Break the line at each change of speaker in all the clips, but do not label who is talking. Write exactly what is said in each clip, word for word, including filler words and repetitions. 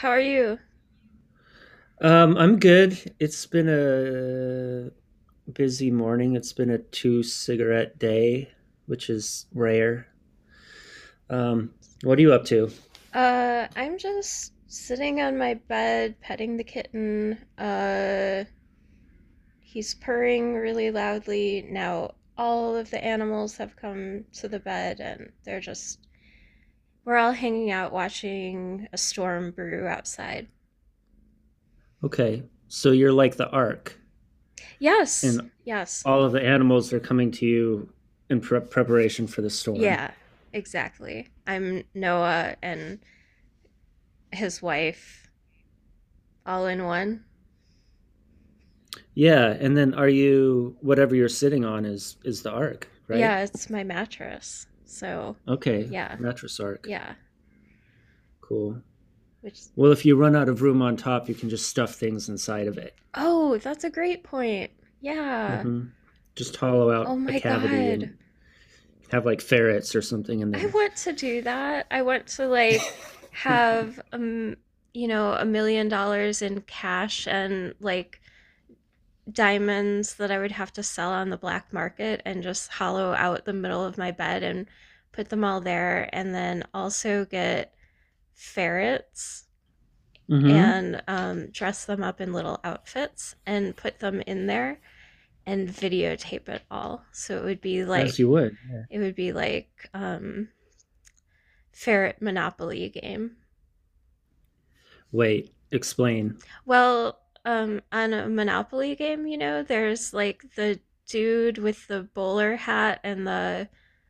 How are you?
Um, I'm good. It's been a busy morning. It's been a two cigarette day, which is rare. Um, what are you up to?
Uh, I'm just sitting on my bed petting the kitten. Uh, he's purring really loudly. Now all of the animals have come to the bed and they're just we're all hanging out watching a storm brew outside.
Okay, so you're like the Ark,
Yes.
and
Yes.
all of the animals are coming to you in pre- preparation for the storm.
Yeah, exactly. I'm Noah and his wife all in one.
Yeah, and then are you whatever you're sitting on is is the Ark, right?
Yeah, it's my mattress. So,
Okay,
yeah.
mattress Ark.
Yeah.
Cool.
Which
Well, if you run out of room on top, you can just stuff things inside of it.
Oh, that's a great point. Yeah.
hmm Just hollow
Oh
out a
my
cavity
God.
and have like ferrets or something in
I
there.
want to do that. I want to like have um you know, a million dollars in cash and like diamonds that I would have to sell on the black market and just hollow out the middle of my bed and put them all there and then also get ferrets
Mm-hmm.
and um, dress them up in little outfits and put them in there and videotape it all. So it would be
As
like
you would. Yeah.
it would be like um ferret monopoly game.
Wait, explain.
Well, um on a monopoly game, you know, there's like the dude with the bowler hat and the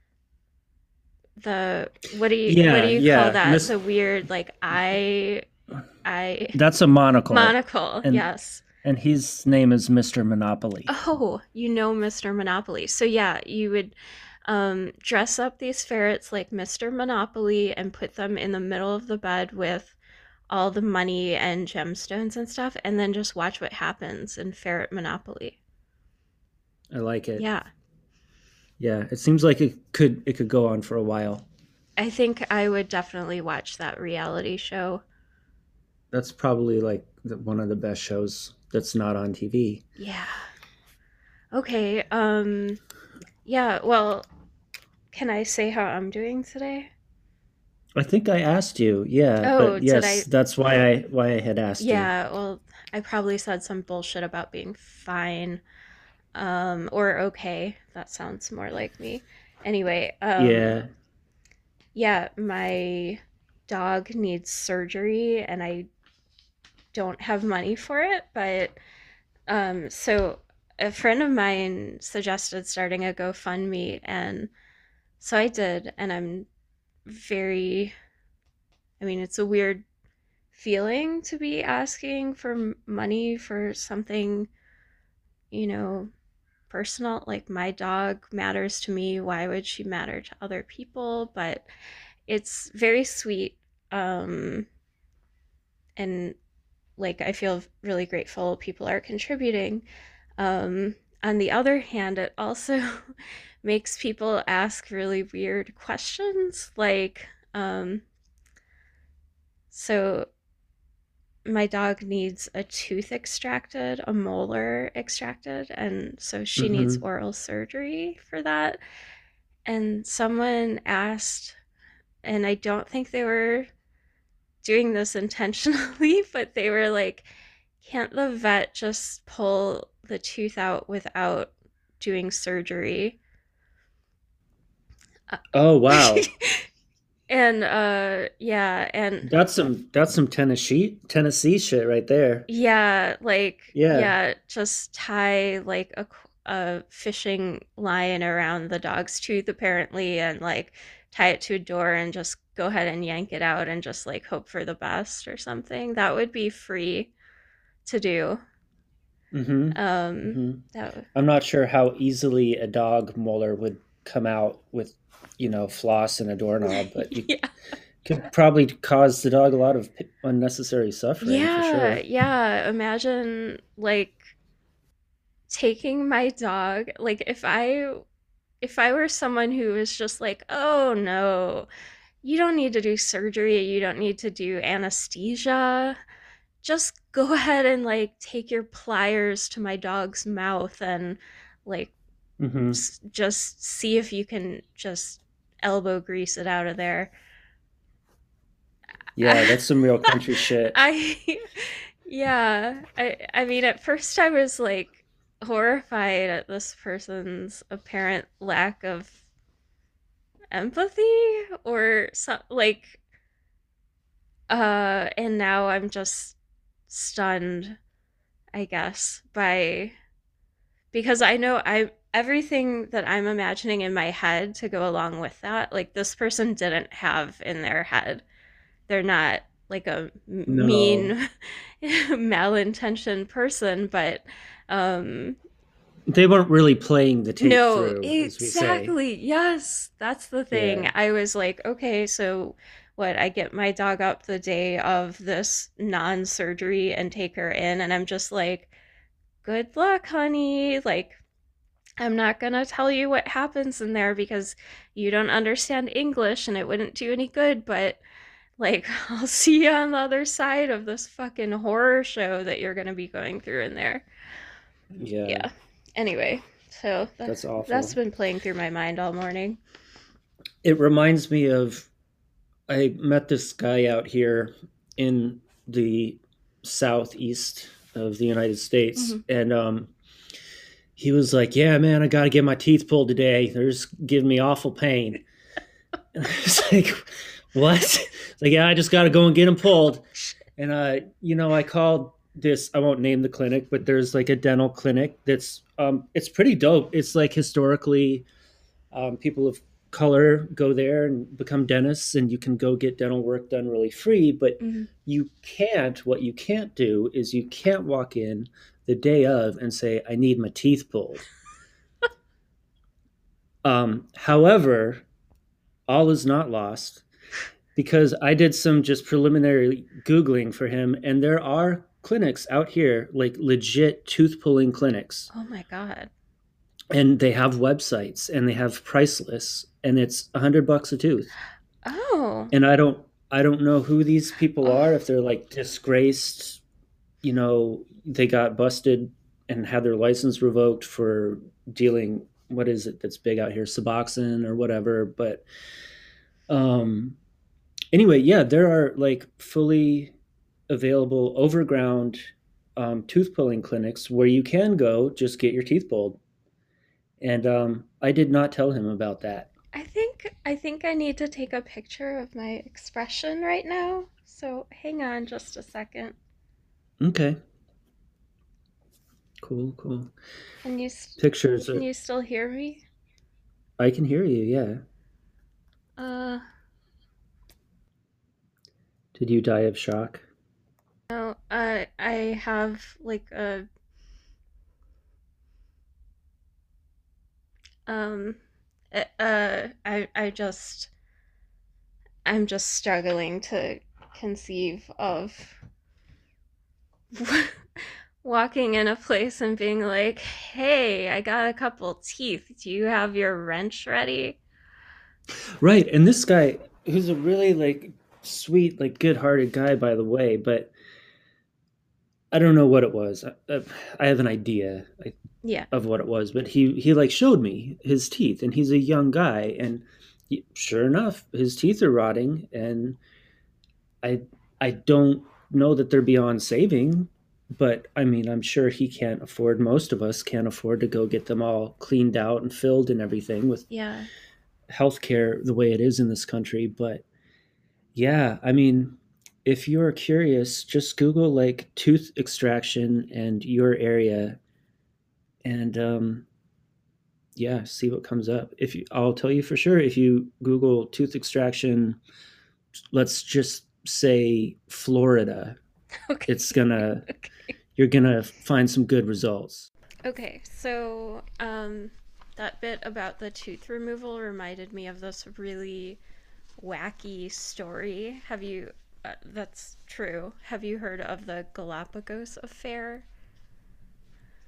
the what do you what do
Yeah,
you call
yeah.
that?
Miss
The weird like eye eye
That's a monocle.
monocle.
And
Yes.
and his name is Mister Monopoly.
Oh, you know Mister Monopoly. So yeah, you would um, dress up these ferrets like Mister Monopoly and put them in the middle of the bed with all the money and gemstones and stuff, and then just watch what happens in Ferret Monopoly.
I like it.
Yeah,
Yeah, it seems like it could it could go on for a while.
I think I would definitely watch that reality show.
That's probably like the, one of the best shows that's not on T V.
Yeah. Okay. Um. Yeah. Well, can I say how I'm doing today?
I think I asked you. Yeah,
Oh,
but
did
yes,
I?
that's why I why I had asked you.
Yeah. Well, I probably said some bullshit about being fine. Um, or okay. That sounds more like me. Anyway, um,
Yeah.
yeah, my dog needs surgery and I don't have money for it, but um, so a friend of mine suggested starting a GoFundMe, and so I did, and I'm very, I mean, it's a weird feeling to be asking for money for something, you know, personal. Like my dog matters to me. Why would she matter to other people? But it's very sweet. Um, and like I feel really grateful people are contributing. Um, on the other hand, it also makes people ask really weird questions. Like, um, so my dog needs a tooth extracted, a molar extracted, and so she needs
Mm-hmm.
oral surgery for that. And someone asked, and I don't think they were doing this intentionally, but they were like, can't the vet just pull the tooth out without doing surgery? Uh,
Oh wow.
and uh yeah, and
That's some that's some Tennessee Tennessee shit right there.
yeah, like
Yeah.
yeah, just tie like a a fishing line around the dog's tooth apparently and like tie it to a door and just go ahead and yank it out and just like hope for the best or something. That would be free to do.
Mm-hmm.
Um
Mm-hmm.
that
I'm not sure how easily a dog molar would come out with, you know, floss and a doorknob, but you
yeah.
could probably cause the dog a lot of p- unnecessary suffering for
Yeah,
sure.
yeah. Imagine like taking my dog, like if I if I were someone who was just like, "Oh no, you don't need to do surgery, you don't need to do anesthesia. Just go ahead and like take your pliers to my dog's mouth and like
Hmm.
s- just see if you can just elbow grease it out of there.
Yeah, that's some real country shit.
I yeah, I I mean at first I was like horrified at this person's apparent lack of empathy or so, like uh and now I'm just stunned, I guess, by because I know I everything that I'm imagining in my head to go along with that, like this person didn't have in their head. They're not like a
No,
mean malintentioned person, but um
they weren't really playing the tape
no,
through, as we say.
exactly. Yes, that's the thing.
Yeah.
I was like, okay, so what? I get my dog up the day of this non-surgery and take her in, and I'm just like, good luck, honey. Like, I'm not gonna tell you what happens in there because you don't understand English and it wouldn't do any good, but like, I'll see you on the other side of this fucking horror show that you're gonna be going through in there.
Yeah,
Yeah. Anyway, so that,
that's
that's
awful.
been playing through my mind all morning.
It reminds me of I met this guy out here in the southeast of the United States,
Hmm.
and um, he was like, "Yeah, man, I got to get my teeth pulled today. They're just giving me awful pain." And I was like, "What?" It's like, "Yeah, I just got to go and get them pulled." And uh, you know, I called this. I won't name the clinic, but there's like a dental clinic that's um, it's pretty dope. It's like historically um, people of color go there and become dentists, and you can go get dental work done really free. But
Hmm.
you can't. What you can't do is you can't walk in the day of and say, "I need my teeth pulled." Um, however, all is not lost because I did some just preliminary Googling for him, and there are clinics out here, like legit tooth pulling clinics,
Oh my god.
and they have websites and they have price lists, and it's a hundred bucks a tooth.
Oh.
And I don't, I don't know who these people
Oh.
are. If they're like disgraced, you know, they got busted and had their license revoked for dealing. What is it that's big out here? Suboxone or whatever. But um, anyway, yeah, there are like fully available overground um, tooth pulling clinics where you can go just get your teeth pulled. And um, I did not tell him about that.
I think I think I need to take a picture of my expression right now. So hang on just a second.
Okay, cool, cool.
Can you st-
Pictures.
can
Are,
you still hear me?
I can hear you. Yeah.
Uh
Did you die of shock?
no, uh I have like a um uh uh, I I just I'm just struggling to conceive of walking in a place and being like, "Hey, I got a couple teeth. Do you have your wrench ready?"
Right. And this guy, who's a really like sweet, like good-hearted guy, by the way, but I don't know what it was. I, I have an idea like,
Yeah.
of what it was, but he he like showed me his teeth, and he's a young guy, and he, sure enough, his teeth are rotting, and I I don't know that they're beyond saving, but I mean, I'm sure he can't afford. Most of us can't afford to go get them all cleaned out and filled and everything with
Yeah.
healthcare the way it is in this country. But yeah, I mean, if you're curious, just Google like tooth extraction and your area, and um, yeah, see what comes up. If you, I'll tell you for sure, if you Google tooth extraction, let's just say Florida, it's
Okay.
gonna
Okay.
you're gonna find some good results.
Okay. So, um that bit about the tooth removal reminded me of this really wacky story. Have you uh, that's true. Have you heard of the Galapagos affair?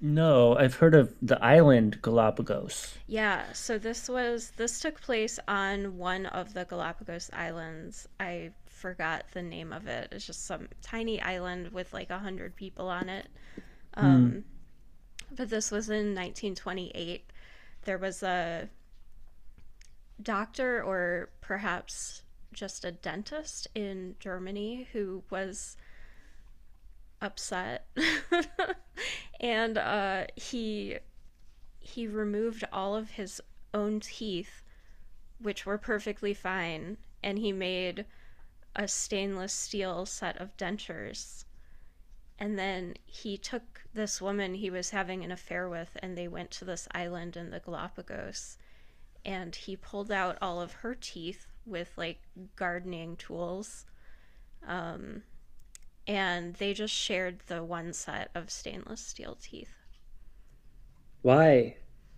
No, I've heard of the island Galapagos.
Yeah, so this was this took place on one of the Galapagos Islands. I forgot the name of it. It's just some tiny island with like a hundred people on it.
Hmm.
Um, but this was in nineteen twenty-eight. There was a doctor, or perhaps just a dentist in Germany, who was upset, and uh, he he removed all of his own teeth, which were perfectly fine, and he made a stainless steel set of dentures. And then he took this woman he was having an affair with, and they went to this island in the Galapagos. And he pulled out all of her teeth with like gardening tools. Um, and they just shared the one set of stainless steel teeth.
Why?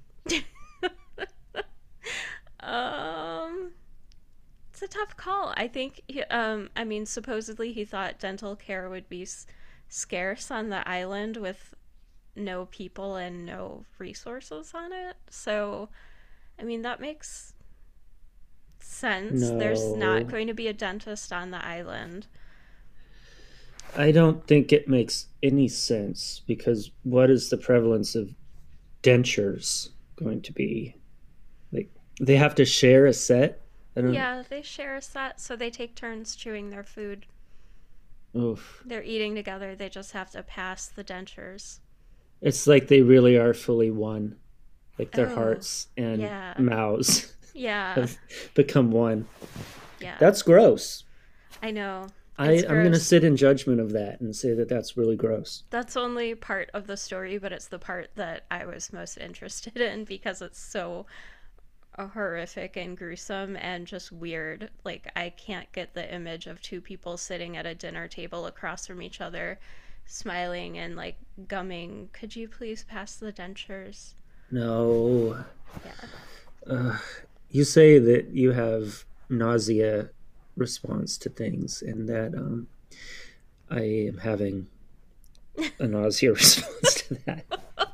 Um, it's a tough call. I think, he, um, I mean, supposedly he thought dental care would be s- scarce on the island with no people and no resources on it. So, I mean, that makes sense. There's not
No.
going to be a dentist on the island.
I don't think it makes any sense because what is the prevalence of dentures going to be? Like they have to share a set? I don't.
Yeah, they share a set, so they take turns chewing their food.
Oof.
They're eating together, they just have to pass the dentures.
It's like they really are fully one. Like their
Oh,
hearts and
yeah.
mouths
Yeah.
have become one.
Yeah.
That's gross.
I know.
I,
It's
I'm going to
gross.
sit in judgment of that and say that that's really gross.
That's only part of the story, but it's the part that I was most interested in because it's so horrific and gruesome and just weird. Like, I can't get the image of two people sitting at a dinner table across from each other, smiling and like gumming. Could you please pass the dentures?
No.
Yeah.
Uh, you say that you have nausea response to things, and that um, I am having a nausea response to that.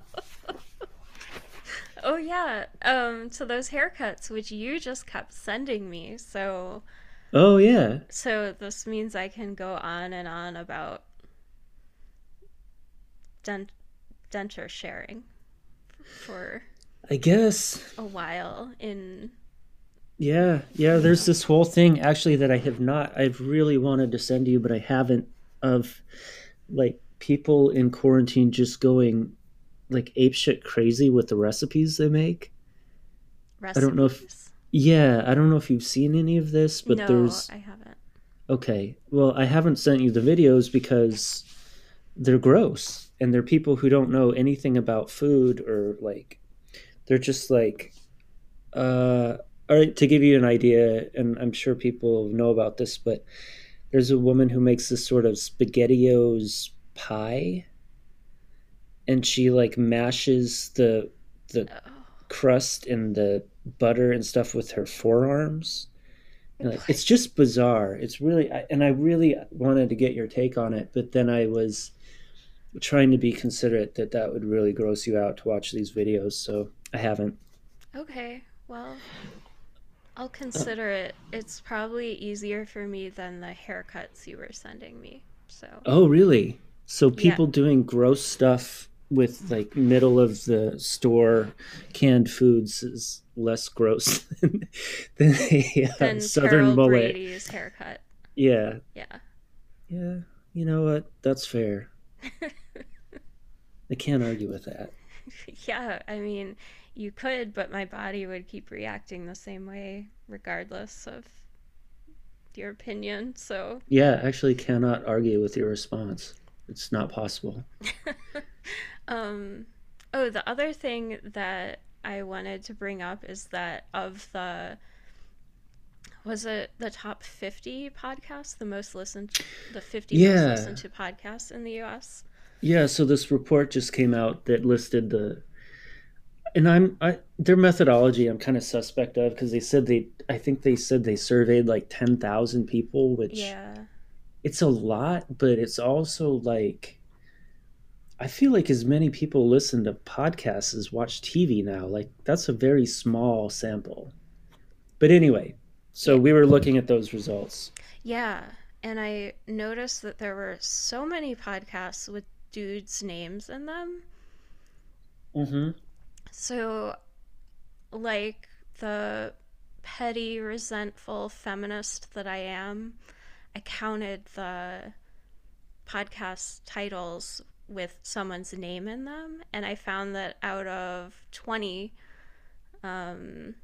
Oh yeah. Um to those haircuts which you just kept sending me. So
Oh yeah,
so this means I can go on and on about dent denture sharing for
I guess.
a while in
Yeah, yeah.
you
There's
know.
this whole thing actually that I have not. I've really wanted to send you, but I haven't. Of like people in quarantine just going like apeshit crazy with the recipes they make. I don't know if.
Recipes?
Yeah, I don't know if you've seen any of this, but
No,
there's
I haven't.
okay. Well, I haven't sent you the videos because they're gross and they're people who don't know anything about food or like they're just like uh all right, to give you an idea, and I'm sure people know about this, but there's a woman who makes this sort of spaghettios pie and she like mashes the the
Oh.
crust and the butter and stuff with her forearms. And like it's
What?
just bizarre. It's really and I really wanted to get your take on it, but then I was trying to be considerate that that would really gross you out to watch these videos, so I haven't.
Okay. Well, I'll
Uh,
consider it. It's probably easier for me than the haircuts you were sending me. So,
oh, really? So
yeah.
people doing gross stuff with like middle of the store canned foods is less gross than, than a uh,
Then
southern
Carol
mullet.
Brady's haircut.
Yeah,
Yeah.
yeah. You know what? That's fair. I can't argue with that.
Yeah, I mean, you could, but my body would keep reacting the same way regardless of your opinion. So,
Yeah, actually cannot argue with your response. It's not possible.
um oh, the other thing that I wanted to bring up is that of the was it the top fifty podcasts, the most listened the fifty most listened
Yeah.
to podcasts in the U S?
Yeah, so this report just came out that listed the and I'm I their methodology I'm kind of suspect of because they said they I think they said they surveyed like ten thousand people, which
Yeah.
it's a lot, but it's also like I feel like as many people listen to podcasts as watch T V now. Like that's a very small sample. But anyway, so
Yeah.
we were looking at those results.
Yeah. And I noticed that there were so many podcasts with dudes' names in them.
Mm-hmm.
So, like the petty, resentful feminist that I am, I counted the podcast titles with someone's name in them, and I found that out of twenty, um,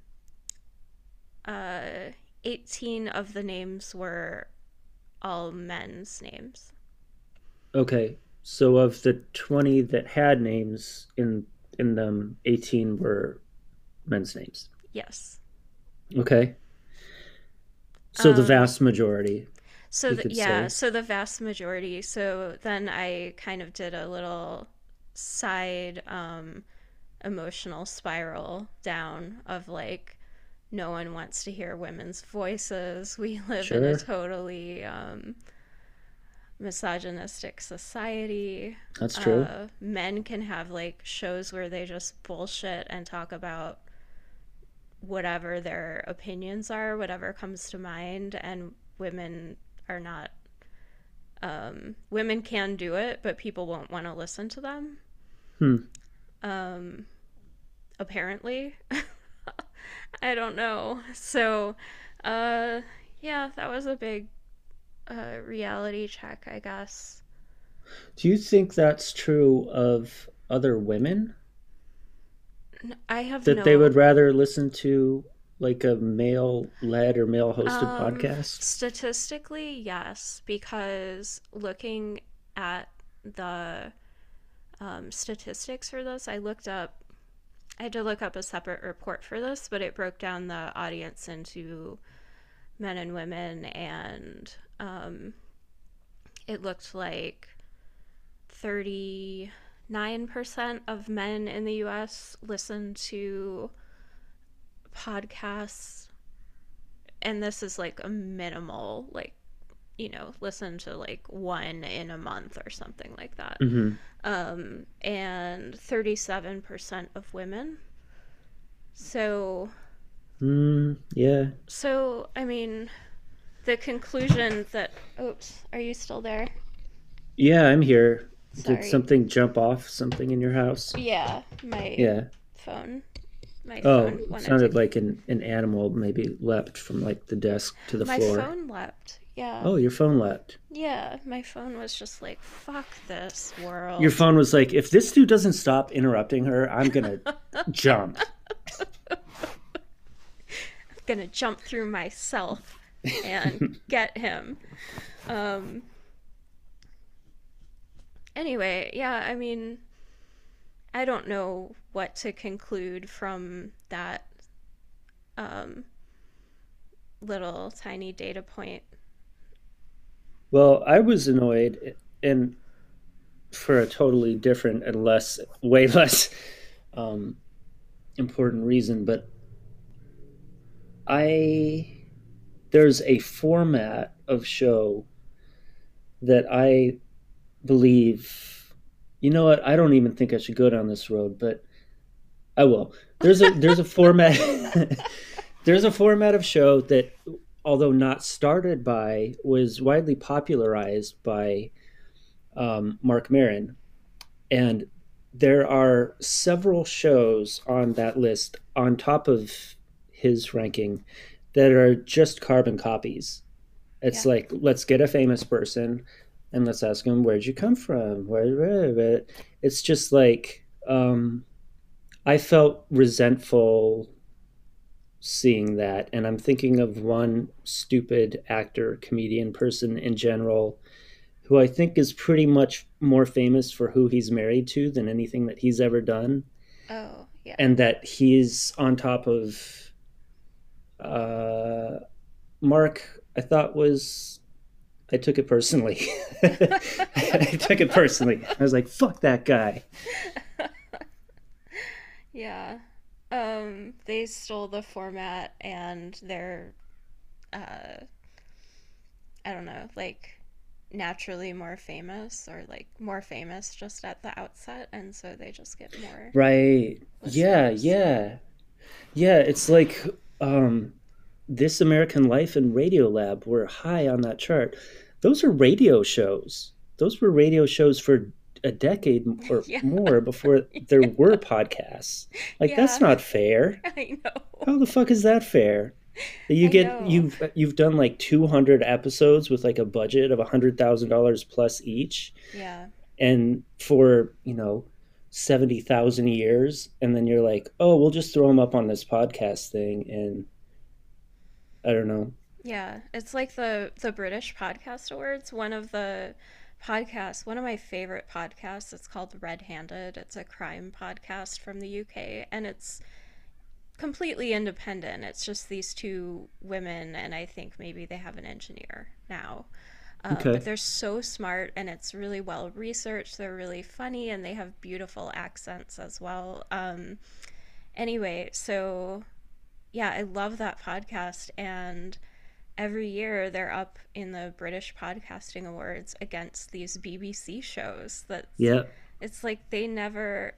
uh, eighteen of the names were all men's names.
Okay. So of the twenty that had names in in them, eighteen were men's names.
Yes.
Okay. So the
Um,
vast majority,
so
we
the,
could
yeah,
say.
so the vast majority. So then I kind of did a little side um, emotional spiral down of like, no one wants to hear women's voices. We live in a
Sure.
totally um, misogynistic society.
That's true.
Uh, men can have like shows where they just bullshit and talk about whatever their opinions are, whatever comes to mind, and women are not. Um, women can do it, but people won't want to listen to them.
Hmm.
Um, apparently, I don't know. So, uh, yeah, that was a big uh, reality check, I guess.
Do you think that's true of other women?
I have
That they would
no.
rather listen to like a male led or male hosted
Um,
podcast?
statistically, yes, because looking at the um, statistics for this, I looked up. I had to look up a separate report for this, but it broke down the audience into men and women, and um, it looked like thirty-nine percent of men in the U S listen to podcasts, and this is like a minimal, like, you know, listen to like one in a month or something like that.
Mm-hmm.
Um, and thirty-seven percent of women. So,
Mm, yeah.
so I mean, the conclusion that, oops, are you still there?
Yeah, I'm here. Did
Sorry.
something jump off something in your house?
Yeah, my
Yeah.
phone. My
Oh,
phone
it
wanted to.
sounded like an, an animal maybe leapt from like the desk to the
My
floor.
phone leapt. Yeah.
Oh, your phone leapt.
Yeah, my phone was just like, fuck this
Your
world.
phone was like, if this dude doesn't stop interrupting her, I'm gonna jump.
Gonna jump through myself and get him. Um, anyway, yeah, I mean, I don't know what to conclude from that um, little tiny data point.
Well, I was annoyed and for a totally different and less, way less um, important reason, but I there's a format of show that I believe. You know what? I don't even think I should go down this road, but I will. There's a there's a format there's a format of show that, although not started by, was widely popularized by um, Mark Maron, and there are several shows on that list on top of his ranking that are just carbon copies. It's
Yeah.
like, let's get a famous person and let's ask them, where'd you come from? Where, where, it's just like, um, I felt resentful seeing that. And I'm thinking of one stupid actor, comedian, person in general, who I think is pretty much more famous for who he's married to than anything that he's ever done.
Oh, yeah.
And that he's on top of uh, Mark, I thought was I took it personally. I took it personally. I was like, fuck that guy.
Yeah. Um, they stole the format and they're, uh, I don't know, like, naturally more famous or like more famous just at the outset, and so they just get more
Right. Yeah,
listeners.
yeah. Yeah, it's like um This American Life and Radiolab were high on that chart. Those are radio shows. Those were radio shows for a decade or
Yeah.
more before there
Yeah.
were podcasts. Like that's
Yeah.
not fair.
I know.
How the fuck is that fair? You
I
get
know.
you've you've done like two hundred episodes with like a budget of one hundred thousand dollars plus each,
Yeah.
and for, you know, seventy thousand years, and then you're like, "Oh, we'll just throw them up on this podcast thing," and I don't know.
Yeah. It's like the the British Podcast Awards. One of the podcasts, one of my favorite podcasts, it's called Red Handed. It's a crime podcast from the U K, and it's completely independent. It's just these two women, and I think maybe they have an engineer now. Um, but
Okay.
they're so smart, and it's really well researched. They're really funny, and they have beautiful accents as well. Um, anyway, so yeah, I love that podcast, and every year they're up in the British Podcasting Awards against these B B C shows. That's
Yeah.
it's like they never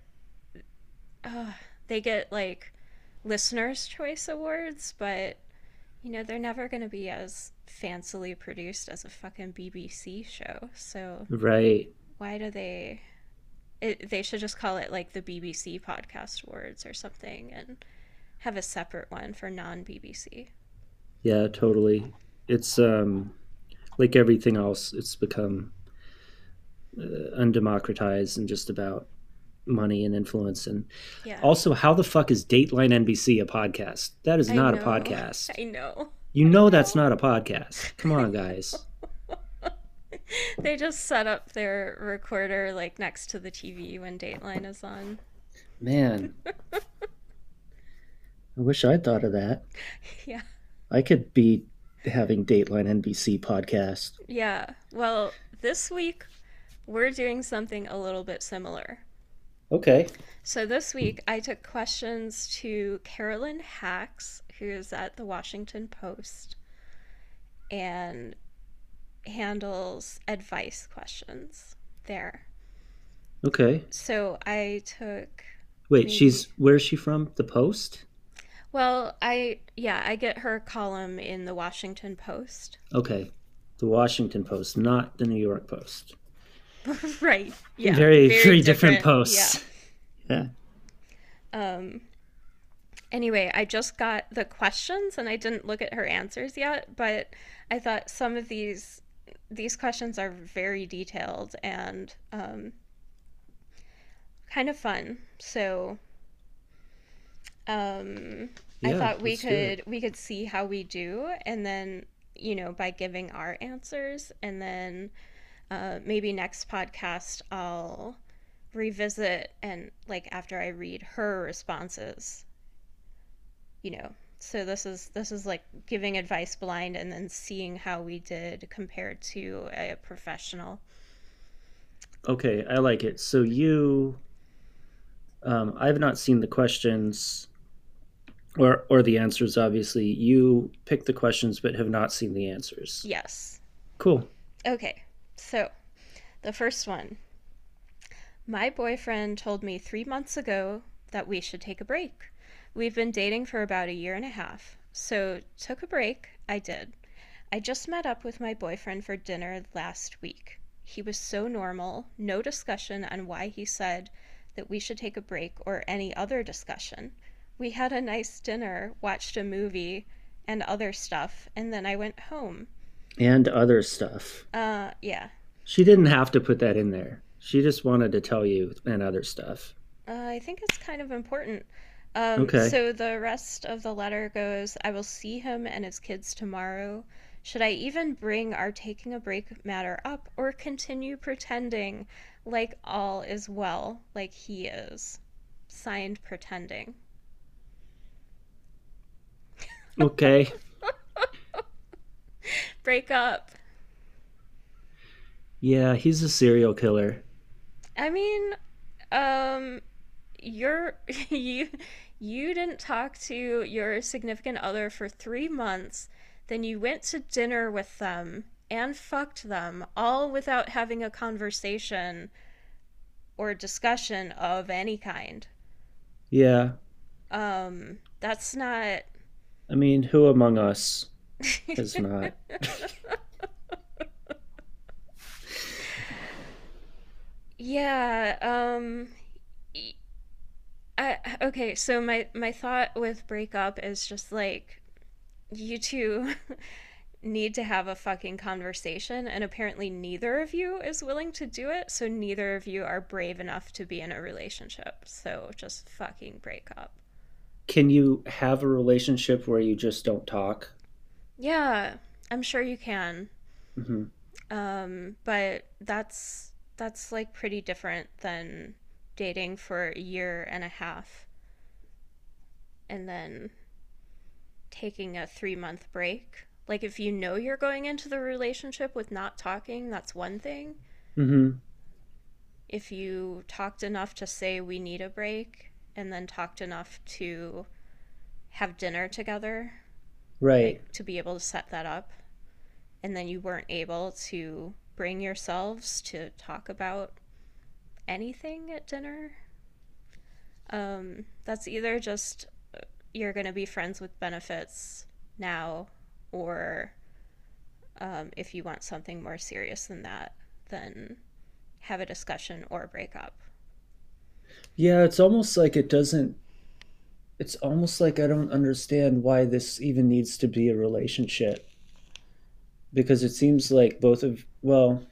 uh, they get like listeners' choice awards, but you know they're never going to be as fancily produced as a fucking B B C show. So
Right.
why do they? It, they should just call it like the B B C Podcast Awards or something, and have a separate one for non B B C.
Yeah, totally. It's um like everything else, it's become uh, undemocratized and just about money and influence. And
Yeah,
also, how the fuck is Dateline N B C a podcast? That is
I
not a
know,
podcast.
I know,
You
I
know that's
know.
not a podcast. Come
I
on,
know.
guys.
They just set up their recorder like next to the T V when Dateline is on.
Man, I wish I'd thought of that.
Yeah.
I could be having Dateline N B C podcast.
Yeah. Well, this week we're doing something a little bit similar.
Okay.
So this week I took questions to Carolyn Hacks, who's at the Washington Post and handles advice questions there.
Okay.
So I took
Wait,
maybe
she's where's she from? The Post?
well, I yeah, I get her column in the Washington Post.
Okay. The Washington Post, not the New York Post.
Right. Yeah.
Very,
Very
very different
different. Yeah.
posts. Yeah.
Um anyway, I just got the questions and I didn't look at her answers yet, but I thought some of these these questions are very detailed and um, kind of fun. So um, I
Yeah,
thought we
let's do it.
could we could see how we do, and then you know by giving our answers, and then uh, maybe next podcast I'll revisit and like after I read her responses, you know. So this is this is like giving advice blind and then seeing how we did compared to a professional.
Okay, I like it. So you, um, I've not seen the questions or or the answers. Obviously, you picked the questions but have not seen the answers.
Yes.
Cool.
Okay. So the first one. My boyfriend told me three months ago that we should take a break. We've been dating for about a year and a half. So, took a break. I did. I just met up with my boyfriend for dinner last week. He was so normal, no discussion on why he said that we should take a break or any other discussion. We had a nice dinner, watched a movie, and other stuff, and then I went home.
And other stuff.
Uh, yeah.
She didn't have to put that in there. She just wanted to tell you and other stuff.
Uh, I think it's kind of important. Um,
Okay.
so the rest of the letter goes, I will see him and his kids tomorrow. Should I even bring our taking a break matter up or continue pretending like all is well, like he is? Signed, pretending.
Okay.
Break up.
Yeah, he's a serial killer.
I mean, um, you're you you didn't talk to your significant other for three months, then you went to dinner with them, and fucked them, all without having a conversation or discussion of any kind.
Yeah.
Um, that's not.
I mean, who among us has not?
Yeah, um, I, okay, so my my thought with breakup is just like you two need to have a fucking conversation, and apparently neither of you is willing to do it, so neither of you are brave enough to be in a relationship. So just fucking break up.
Can you have a relationship where you just don't talk?
Yeah, I'm sure you can.
Hmm.
Um, but that's that's like pretty different than dating for a year and a half and then taking a three month break. Like, if you know you're going into the relationship with not talking, that's one thing.
Hmm.
If you talked enough to say we need a break and then talked enough to have dinner together,
Right.
like to be able to set that up, and then you weren't able to bring yourselves to talk about anything at dinner, um, that's either just you're going to be friends with benefits now, or um, if you want something more serious than that, then have a discussion or break up.
Yeah, it's almost like it doesn't, it's almost like I don't understand why this even needs to be a relationship. Because it seems like both of, well,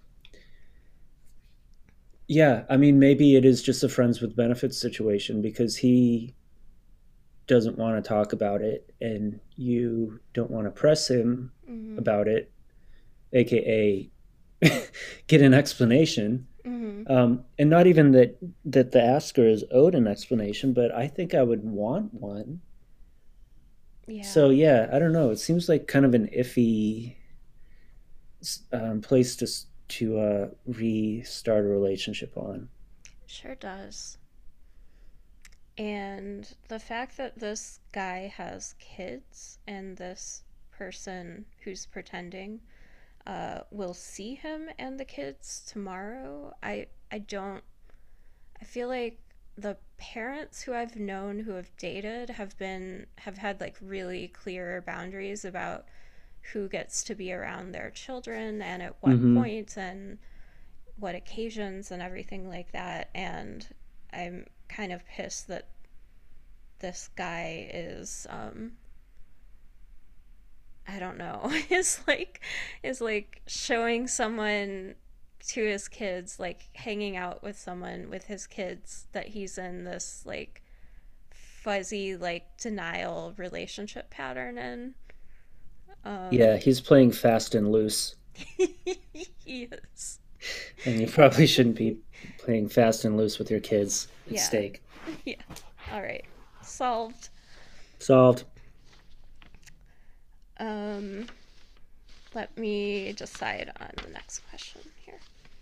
yeah, I mean, maybe it is just a friends with benefits situation because he doesn't want to talk about it and you don't want to press him
Mm-hmm.
about it, aka get an explanation.
Mm-hmm.
Um, and not even that that the asker is owed an explanation, but I think I would want one.
Yeah,
So yeah, I don't know. It seems like kind of an iffy um, place to to uh, restart a relationship on.
sure does. And the fact that this guy has kids and this person who's pretending uh, will see him and the kids tomorrow, I I don't. I feel like the parents who I've known who have dated have been have had like really clear boundaries about who gets to be around their children and at what
Mm-hmm.
points and what occasions and everything like that. And I'm kind of pissed that this guy is um I don't know, is like is like showing someone to his kids, like hanging out with someone with his kids, that he's in this like fuzzy like denial relationship pattern in.
Yeah,
Um
he's playing fast and loose,
he is.
and you probably shouldn't be playing fast and loose with your kids at
Yeah.
stake.
Yeah. All right. Solved.
Solved.
Um let me decide on the next question here.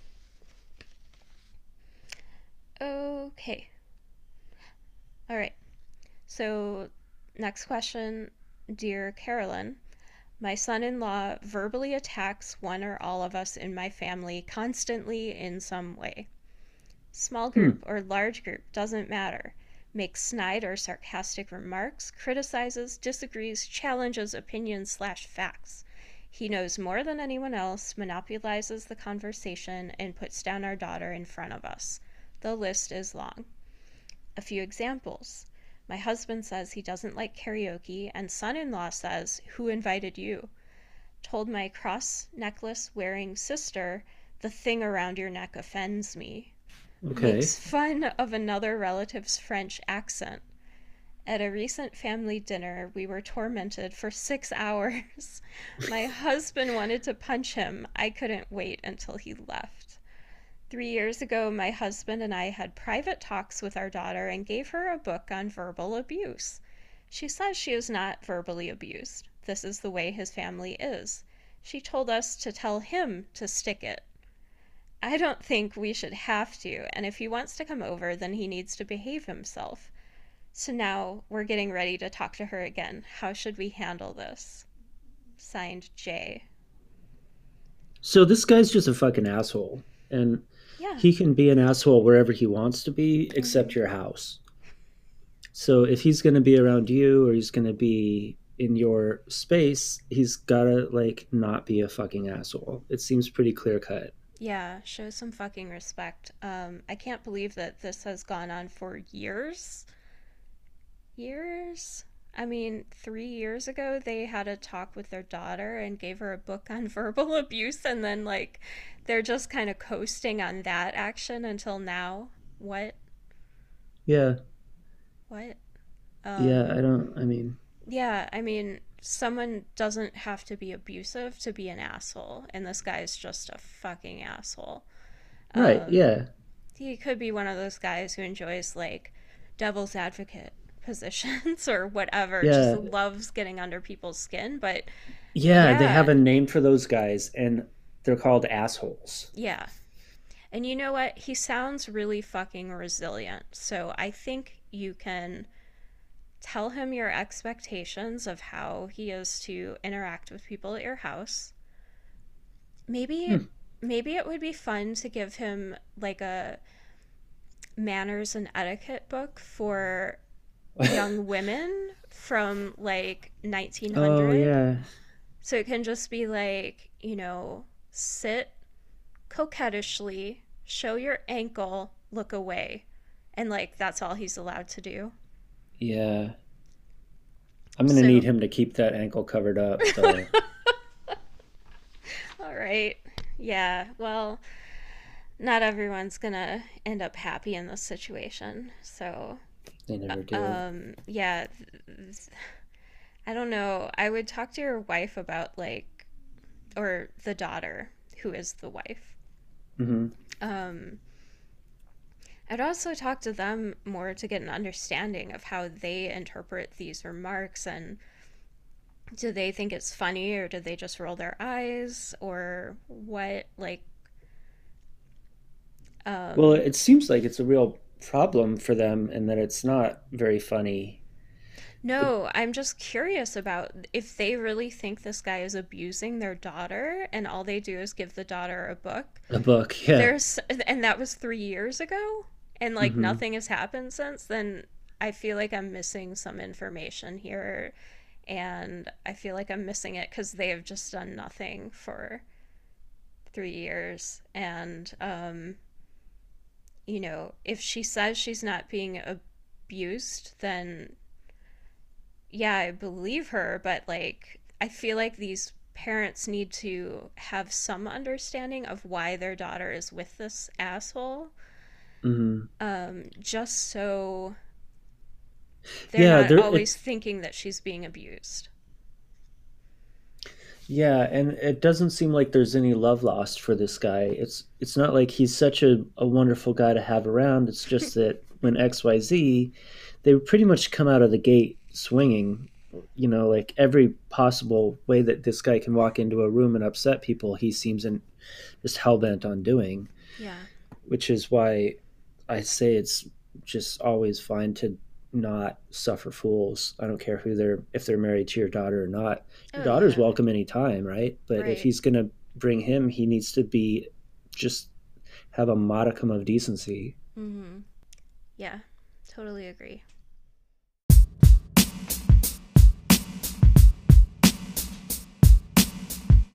Okay. All right. So, next question. Dear Carolyn, my son in law verbally attacks one or all of us in my family constantly in some way. Small
Hmm.
group or large group, doesn't matter. Makes snide or sarcastic remarks, criticizes, disagrees, challenges opinions slash facts. He knows more than anyone else, monopolizes the conversation, and puts down our daughter in front of us. The list is long. A few examples. My husband says he doesn't like karaoke, and son in law says, "Who invited you?" Told my cross necklace wearing sister, "The thing around your neck offends me."
Okay.
Makes fun of another relative's French accent. At a recent family dinner, we were tormented for six hours. My husband wanted to punch him. I couldn't wait until he left. Three years ago, my husband and I had private talks with our daughter and gave her a book on verbal abuse. She says she is not verbally abused. This is the way his family is. She told us to tell him to stick it. I don't think we should have to, and if he wants to come over, then he needs to behave himself. So now we're getting ready to talk to her again. How should we handle this? Signed, Jay.
So this guy's just a fucking asshole, and
Yeah.
he can be an asshole wherever he wants to be,
Hmm.
except your house. So if he's going to be around you or he's going to be in your space, he's got to like not be a fucking asshole. It seems pretty clear cut.
Yeah, show some fucking respect. Um, I can't believe that this has gone on for years. Years? I mean, three years ago, they had a talk with their daughter and gave her a book on verbal abuse, and then, like, they're just kind of coasting on that action until now. What?
Yeah.
What?
Yeah,
Um,
I don't I mean,
yeah, I mean, someone doesn't have to be abusive to be an asshole, and this guy's just a fucking asshole.
right.
Um,
Yeah.
he could be one of those guys who enjoys like devil's advocate positions or whatever, just
Yeah.
loves getting under people's skin. But
Yeah, they have
yeah,
a name for those guys and they're called assholes.
yeah. And you know what? He sounds really fucking resilient. So I think you can tell him your expectations of how he is to interact with people at your house. Maybe
Hmm.
maybe it would be fun to give him like a manners and etiquette book for young women from like
Oh
nineteen hundred.
yeah.
So it can just be like, you know, sit coquettishly, show your ankle, look away. And like that's all he's allowed to do.
Yeah. I'm going to need
So,
him to keep that ankle covered up though.
all right. Yeah, well, not everyone's gonna end up happy in this situation. So,
They
uh,
never do.
um, yeah, I don't know. I would talk to your wife about like, or the daughter who is the wife.
Mhm.
Um, I'd also talk to them more to get an understanding of how they interpret these remarks and do they think it's funny or do they just roll their eyes or what? Like,
Well,
um,
it seems like it's a real problem for them and that it's not very funny. It,
no, I'm just curious about if they really think this guy is abusing their daughter and all they do is give the daughter a book.
a book, yeah.
There's, and that was three years ago, and like
Mhm.
nothing has happened since, then I feel like I'm missing some information here. And I feel like I'm missing it because they have just done nothing for three years. And, um, you know, if she says she's not being abused, then yeah, I believe her, but like I feel like these parents need to have some understanding of why their daughter is with this asshole,
Mhm.
um, just so they're
Yeah,
not
there
always
it's
thinking that she's being abused.
yeah, and it doesn't seem like there's any love lost for this guy. It's it's not like he's such a, a wonderful guy to have around. It's just that when X Y Z, they pretty much come out of the gate swinging. You know, like every possible way that this guy can walk into a room and upset people, he seems in, just hell bent on doing.
Yeah.
Which is why I say it's just always fine to not suffer fools. I don't care who they're if they're married to your daughter or not. Your
Oh,
daughter's
yeah.
welcome anytime, right? But if
Right.
he's gonna bring him, he needs to be just have a modicum of decency.
Mm hmm. Yeah. Totally agree.